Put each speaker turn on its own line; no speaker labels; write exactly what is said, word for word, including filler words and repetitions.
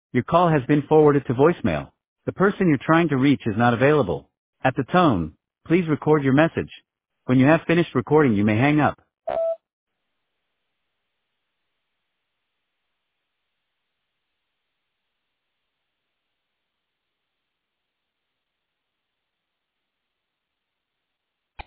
Your call has been forwarded to voicemail. The person you're trying to reach is not available. At the tone, please record your message. When you have finished recording, you may hang up.